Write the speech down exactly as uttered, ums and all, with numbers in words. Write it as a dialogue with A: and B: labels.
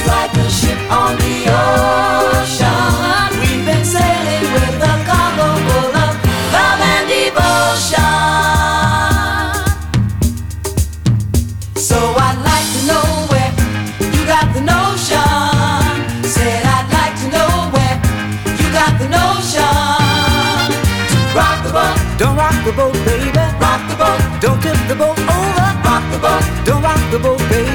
A: just like a ship on the ocean. We've been sailing with a cargo full of love and devotion. So I'd like to know where you got the notion. Said I'd like to know where you got the notion. To rock the boat,
B: Don't rock the boat, baby.
A: rock the boat,
B: Don't tip the boat over.
A: rock the boat.
B: Don't rock the boat, baby.